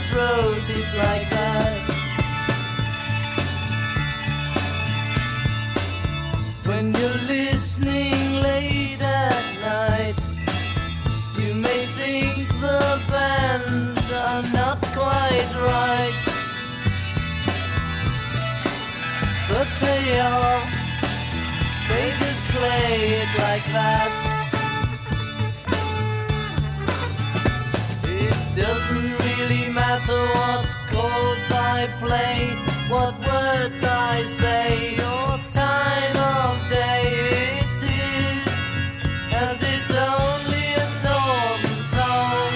just wrote it like that. When you're listening late at night, you may think the band are not quite right, but they are. They just play it like that. It doesn't really matter what chords I play, what words I say, or time of day. It is as it's only a normal song.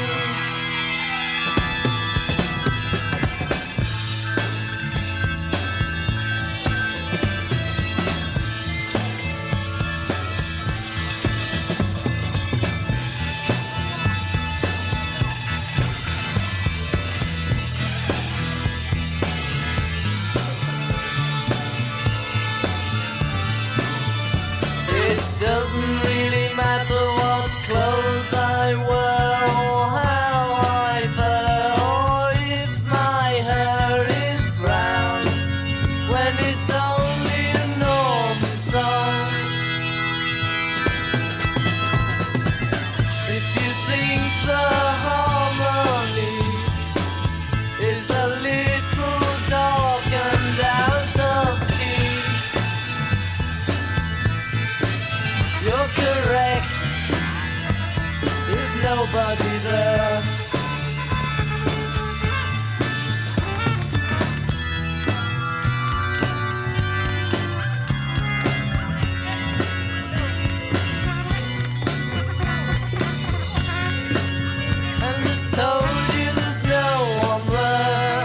Doesn't really matter what clothes I wear, or how I fare, or if my hair is brown, when it's only a normal song. If you think the harmony is a little dark and out of key, you're correct, there's nobody there. And I told you there's no one there.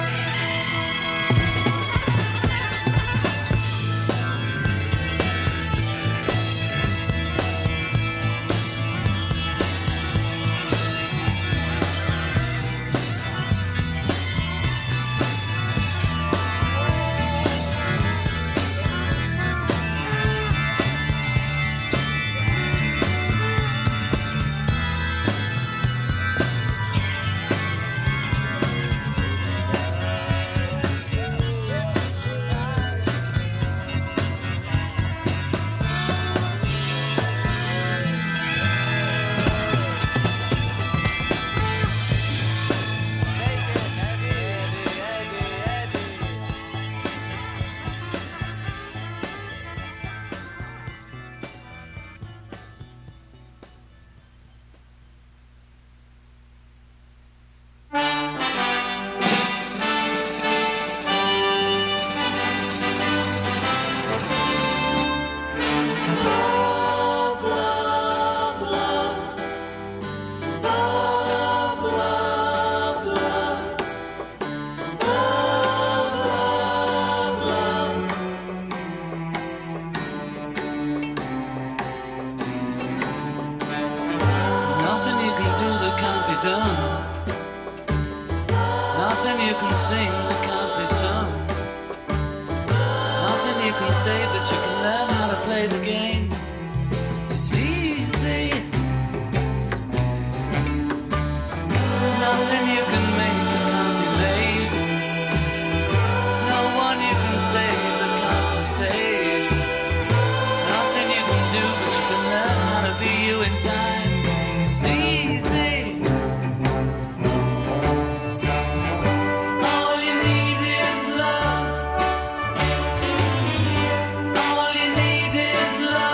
All you need is love.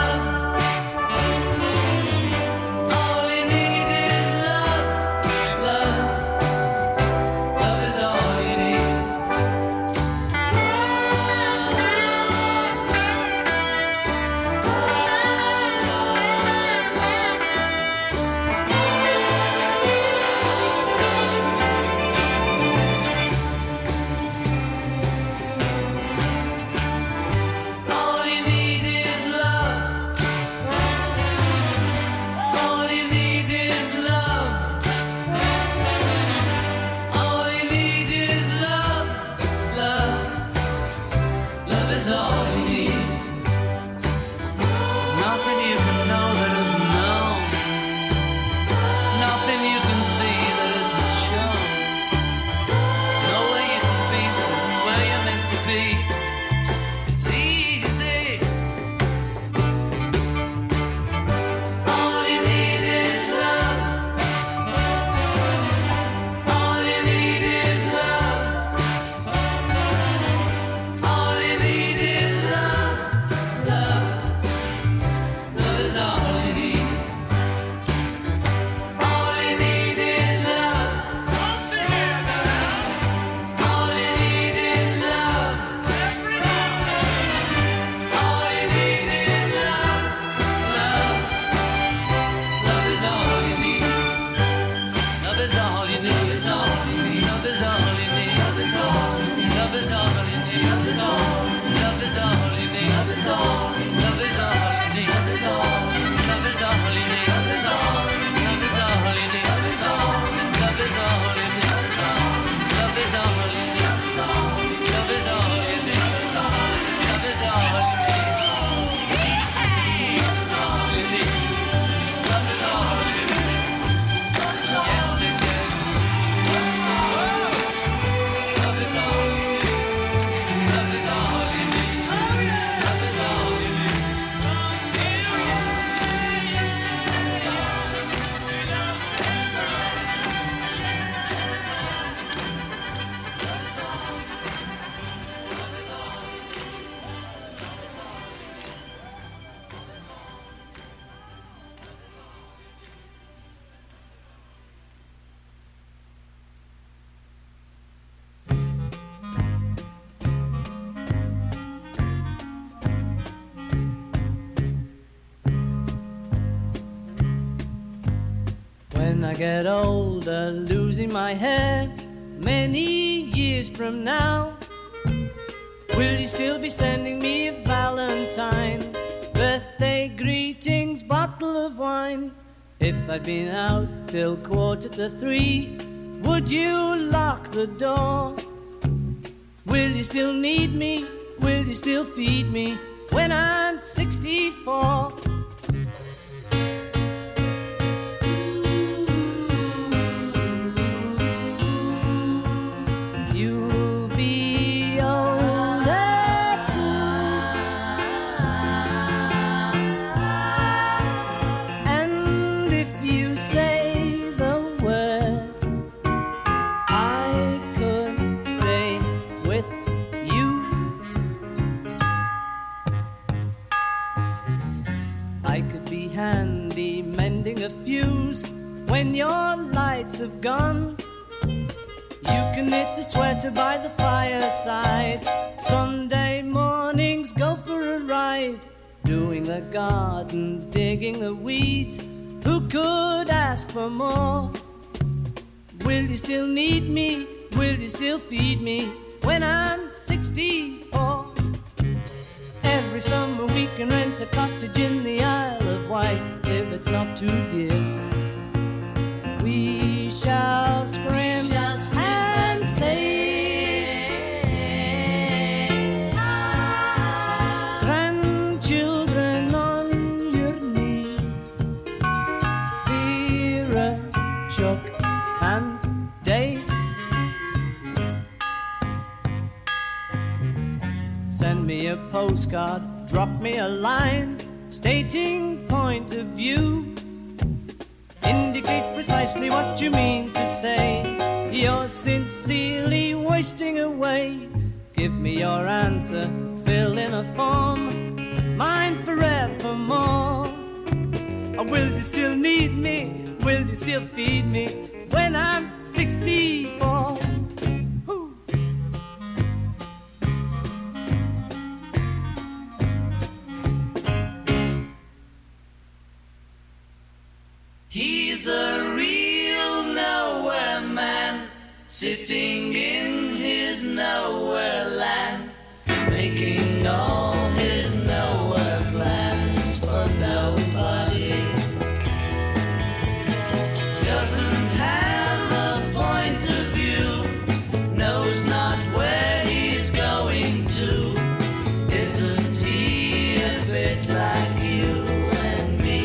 When I get older, losing my hair, many years from now, will you still be sending me a Valentine, birthday greetings, bottle of wine? If I'd been out till 2:45, would you lock the door? Will you still need me? Will you still feed me when I'm 64? You'll be older too, and if you say the word, I could stay with you. I could be handy mending a fuse when your lights have gone. You can knit a sweater by the fireside. Sunday mornings go for a ride, doing the garden, digging the weeds. Who could ask for more? Will you still need me? Will you still feed me when I'm 64? Every summer we can rent a cottage in the Isle of Wight, if it's not too dear. We shall scream and say, grandchildren on your knee, Vera, Chuck and Dave. Send me a postcard, drop me a line, stating point of view. Indicate precisely what you mean to say. You're sincerely wasting away. Give me your answer, fill in a form, mine forevermore. Or will you still need me? Will you still feed me when I'm 64? Woo. He's a real nowhere man, sitting in his nowhere land, making all his nowhere plans for nobody. Doesn't have a point of view, knows not where he's going to. Isn't he a bit like you and me?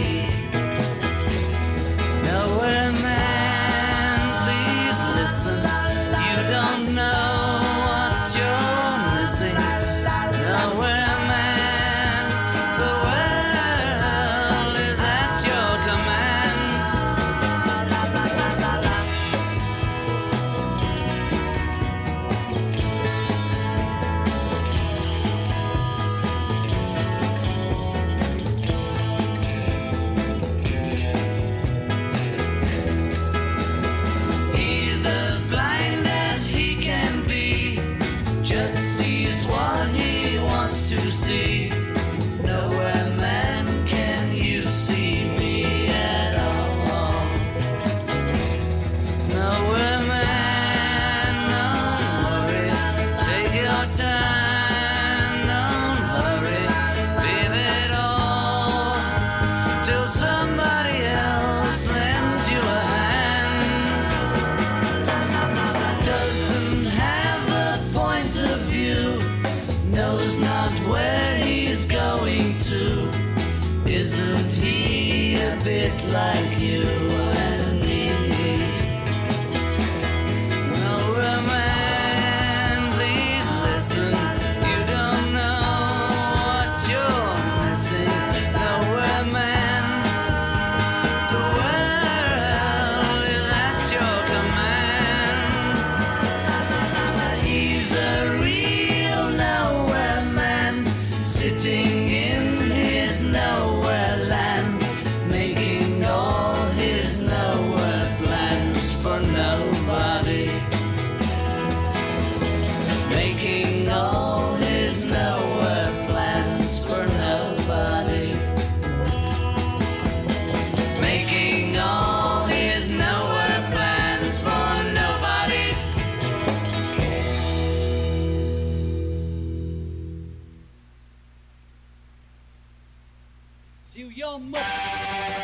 Nowhere man, please listen. You don't know what you're missing. Nowhere man, the world is at your command. He's as blind as he can be, just sees what he wants to see. Nowhere man, can you see me at all? Nowhere man, don't worry, take your time, don't hurry, leave it all till somebody else lends you a hand. Doesn't have a point of view, knows not where he's going to. Isn't he a bit like you and me? Nowhere man, please listen. You don't know what you're missing. Nowhere man, the world is at your command. He's a real nowhere man, sitting in his nowhere land, making all his nowhere to your mother.